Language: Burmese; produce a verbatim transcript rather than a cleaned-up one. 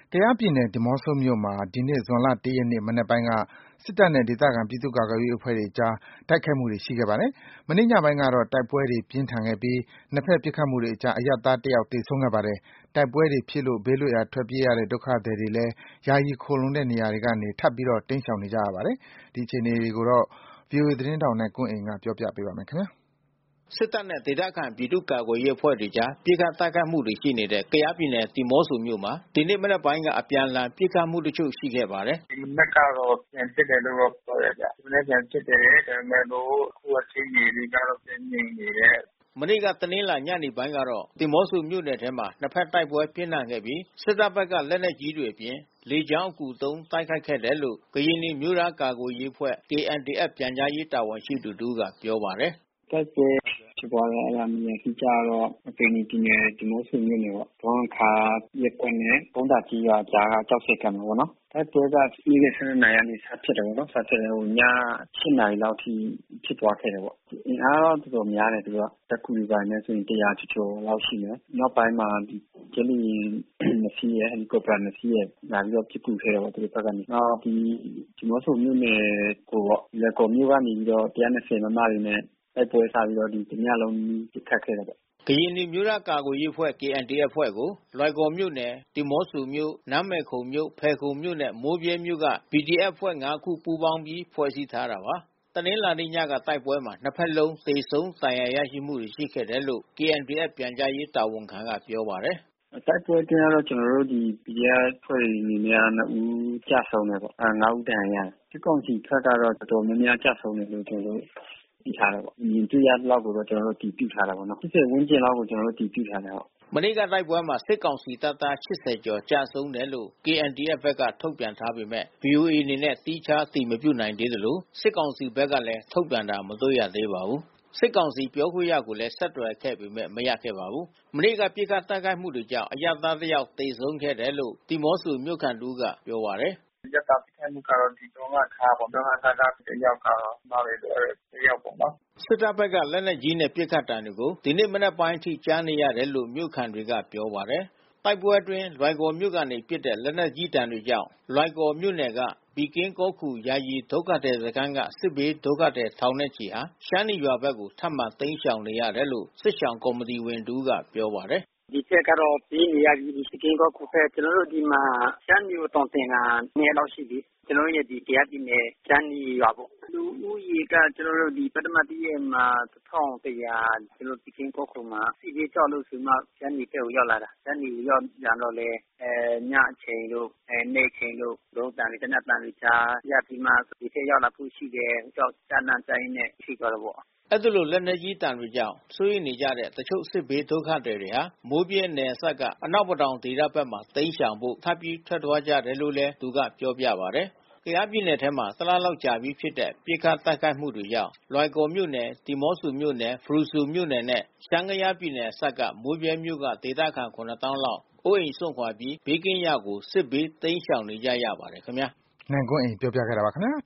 ကယားပြည်နယ် ဒီးမော့ဆိုမြို့မှာ ဒီနေ့ ဇွန်လ ၁ ရက်နေ့ မနက်ပိုင်းက စစ်တပ်နဲ့ ဒေသခံပြည်သူ့ကာကွယ်ရေးအဖွဲ့တွေအကြား တိုက်ခိုက်မှုတွေ ရှိခဲ့ပါတယ်။ မနေ့ညပိုင်းကတော့ တိုက်ပွဲတွေ ပြင်းထန်ခဲ့ပြီး နှစ်ဘက်ပစ်ခတ်မှုတွေအကြား အရပ်သား တစ်ယောက် သေဆုံးခဲ့ပါတယ်။ တိုက်ပွဲတွေဖြစ်လို့ ဘေးလွတ်ရာ ထွက်ပြေးရတဲ့ ဒုက္ခသည်တွေလည်း ယာယီခိုလှုံတဲ့နေရာတွေကနေ ထပ်ပြီး တိမ်းရှောင်နေကြရပါတယ်။ ဒီအခြေအနေကို ဗွီအိုအေသတင်းထောက် နိုင်ကွန်းအိန်က ပြောပြပေးပါမယ်။စစ်တပ်နဲ့ဒေသခံပြည်သူ့ကာကွယ်ရေးအဖွဲ့တွေကြား ပစ်ခတ်တိုက်ခိုက်မှုတွေရှိနေတဲ့ ကယားပြည်နယ် ဒီးမော့ဆိုမြို့မှာ ဒီနေ့မနက်ပိုင်းက အပြန်အလှန်ပစ်ခတ်မှုတချို့ရှိခဲ့ပါတယ်။ “ဒီမနက်ကတော့ ပြန်ပစ်တယ်လို့တော့ ပြောတယ်ဗျ။ ဒီမနက်ပြန်ပစ်တယ်။ ဒါပေမဲ့လို့ အခုအခြေအနေလေးကတော့ ပြန်ငြိမ်နေတယ်။ ” မနေ့က တနင်္လာညနေပိုင်းကတော့ ဒီးမော့ဆိုမြို့နယ်ထဲမှာ နှစ်ဘက်တိုက်ပွဲပြင်းထန်ခဲ့ပြီး စစ်တပ်ဘက်က လက်နက်ကြီးတွေအပြင် လေကြောင်းအကူသုံး တိုက်ခိုက်ခဲ့တယ်လို့ ကရင်နီအမျိုးသားကာကွယ်ရေးအဖွဲ့ K N D F ပြန်ကြားရေးတာဝန်ရှိသူတဦးကပြောပါတယ်။ “တိုက်ပွဲဖြစ်ပွားတဲ့ အဲဒါနေရာအတိအကျတော့ ကရင်နီပြည်နယ် ဒီးမော့ဆိုမြို့နယ်ပေါ့။ ဒေါ့ငံခါးရပ်ကွက်နဲ့ ကုန်းသာကျေးရွာကြားက ကျောက်ဆိပ်ကန်ပေါ့နော်။ တိုက်ပွဲက နေ့လယ် ၁၂ နာရီကနေ စဖြစ်တယ်ပေါ့နော်။ စဖြစ်တယ်။ ည ၈ နာရီလောက်အထိဖြစ်ပွားခဲ့တယ်ပေါ့။ အင်အားတော့တော်တော်များတယ်သူတို့က။ ဇက်ကူတွေဘာတွေနဲ့ဆို ၁၀၀ ကျော်ကျော်လောက်ရှိမယ်။ နောက်ပိုင်းမှာ ဂျက်လေယာဉ်နှစ်စီးရယ်၊ ဟယ်လီကော်ပတာနှစ်စီးရယ် လာပြီးတော့ပစ်ကူခဲ့တယ်ပေါ့ သူတို့ဘက်ကနေ။ နောက်ဒီ ဒီးမော့ဆိုမြို့နယ်ကိုပေါ့။ လွိုင်ကော်မြို့ကနေပြီးတော့ ၁၂၀ မမတွေနဲ့ တိုက်ပွဲစပြီးတော့ တညလုံးပစ်ခတ်ခဲ့တယ်ပေါ့။ ” ကရင်နီအမျိုးသားကာကွယ်ရေးအဖွဲ့ K N D F အဖွဲ့ကို လွိုင်ကော်မြို့နယ် ဒီးမော့ဆိုမြို့ နန်းမယ်ခုံမြို့ ဖယ်ခုံမြို့နဲ့ မိုးဗြဲမြို့က P D F အဖွဲ့ ငါး ခုပူးပေါင်းပြီးဖွဲ့စည်းထားတာပါ။ တနင်္လာနေ့ညက တိုက်ပွဲမှာ နှစ်ဘက်လုံး သေဆုံးဒဏ်ရာရရှိမှုတွေရှိခဲ့တယ်လို့ K N D F ပြန်ကြားရေးတာဝန်ခံကပြောပါတယ်။ “တိုက်ပွဲအတွင်းကတော့ ကျနော်တို့ ဒီ P D F အဖွဲ့အနေနဲ့က နှစ်ဦးကျဆုံးတယ်ပေါ့။ ငါးဦးဒဏ်ရာရတယ်။ စစ်ကောင်စီဘက်ကတော့ တော်တော်များများကျဆုံးတယ်လို့ ကျနော်တို့ သိထားတယ်ပေါ့။ မြင်တွေ့ရသလောက်ကိုတော့ ကျနော်တို့ အတည်ပြုထားတယ်ပေါ့နော်။ ၈၀ ဝန်းကျင်လောက်ကို ကျနော်တို့ အတည်ပြုထားတယ်။ ” မနေ့ကတိုက်ပွဲမှာ စစ်ကောင်စီတပ်သား ၈၀ ကျော်ကျဆုံးတယ်လို့ K N D F ဘက်ကထုတ်ပြန်ထားပေမဲ့ ဗွီအိုအေအနေနဲ့ သီးခြားအတည်မပြုနိုင်သေးသလို စစ်ကောင်စီဘက်ကလည်း ထုတ်ပြန်တာ မတွေ့ရသေးပါဘူး။ စစ်ကောင်စီပြောခွင့်ရကိုလည်း ဆက်သွယ်ခဲ့ပေမဲ့ မရခဲ့ပါဘူး။ မနေ့က ပစ်ခတ်တိုက်ခိုက်မှုတွေကြောင့် အရပ်သားတယောက်သေဆုံးခဲ့တယ်လို့ ဒီးမော့ဆိုမြို့ခံတဦးကပြောပါတယ်။ “အရပ်သားထိခိုက်မှုကတော့ ဒီဒေါ့ငံခါးပေါ့။ ဒေါ့ငံခါးက တယောက်ကတော့ နားတယ်ပြောတယ်။ တယောက်ပေါ့နော်။ ” စစ်တပ်ဘက်က လက်နက်ကြီးနဲ့ပစ်ခတ်သံတွေကို ဒီနေ့မနက်ပိုင်းအထိကြားနေရတယ်လို့ မြို့ခံတွေကပြောပါတယ်။ တိုက်ပွဲအတွင်း လွိုင်ကော်မြို့ကနေပစ်တဲ့ လက်နက်ကြီးဒဏ်တွေကြောင့် လွိုင်ကော်မြို့နယ်က ပီကင်းကောခူ ယာယီဒုက္ခသည်စခန်းက စစ်ဘေးဒုက္ခသည်ထောင်နဲ့ချီဟာ ရှမ်းနီရွာဘက်ကို ထပ်မံတိမ်းရှောင်နေရတယ်လို့ စစ်ရှောင်ကော်မီတီဝင်တဦးကပြောပါတယ်။ “ဒီဘက်ကတော့ပြေးနေရပြီး ပီကင်းကောခူဘက်။ ကျနော်တို့ဒီမှာ ရှမ်းနီကို သောင်တင်တာ နှစ်ရက်လောက်ရှိပြီ။ ကျနော်တို့ရဲ့ ကယားပြည်နယ် ရှမ်းနီရွာပေါ့။ လူဦးရေက ကျနော်တို့ ပထမတရက်မှာ တထောင့်တရာ ကျနော်တို့ ပီကင်းကောခူမှာ စစ်ဘေးကြောက်လို့ဆိုပြီးမှ ရှမ်းနီဘက်ကိုရောက်လာတာ။ ရှမ်းနီကိုရောက်လာတော့လည်း ညအချိန်တို့ နေ့အချိန်တို့ ဗုံးသံတွေ သေနတ်သံတွေကြားရပြီးမှ ဒီဘက်ရောက်လာဖို့ရှိတယ်။ ကြောက်ကြလန့်တိုင်းနဲ့ဖြစ်သွားတာပေါ့။ ” အဲဒီလိုလက်နက်ကြီးသံတွေကြောင့် စိုးရိမ်နေကြတဲ့ တချို့စစ်ဘေးဒုက္ခသည်တွေဟာ မိုးဗြဲနယ်စပ်က အနောက်ပဒေါင်ဒေသဘက်မှာ တိမ်းရှောင်ဖို့ ထပ်ပြီးထွက်သွားကြတယ်လို့လည်း သူကပြောပြပါတယ်။ ကယားပြည်နယ်ထဲမှာ တလလောက်ကြာပြီးဖြစ်တဲ့ ပစ်ခတ်တိုက်ခိုက်မှုတွေကြောင့် လွိုင်ကော်မြို့နယ် ဒီးမော့ဆိုမြို့နယ် ဖရူဆိုမြို့နယ်နဲ့ ရှမ်း-ကယားပြည်နယ်အစပ်က မိုးဗြဲမြို့က ဒေသခံ ၇ သောင်းလောက် အိုးအိမ်စွန့်ခွာပြီး ဘေးကင်းရာကို စစ်ဘေးတိမ်းရှောင်နေကြရပါတယ်ခင်ဗျာ။ နိုင်ကွန်းအိန် ပြောပြပေးမှာပါ။